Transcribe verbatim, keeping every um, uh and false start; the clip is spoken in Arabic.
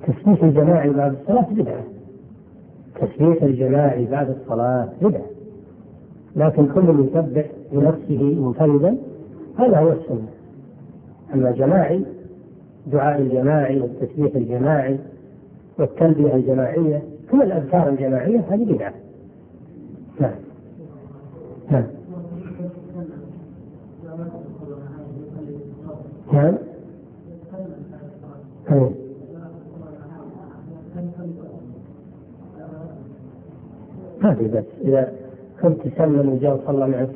تسبيح الجماعي بعد الصلاة بدعة، تسبيح الجماعي بعد الصلاة بدعة، لكن كل يسبح بنفسه منفردا هذا هو السنة. أما جماعي دعاء الجماعي والتسبيح الجماعي والتلبية الجماعية كل الأذكار الجماعية هذه بدعة. نعم نعم نعم هذه بس إذا كنت تسلم وجاء صلى معك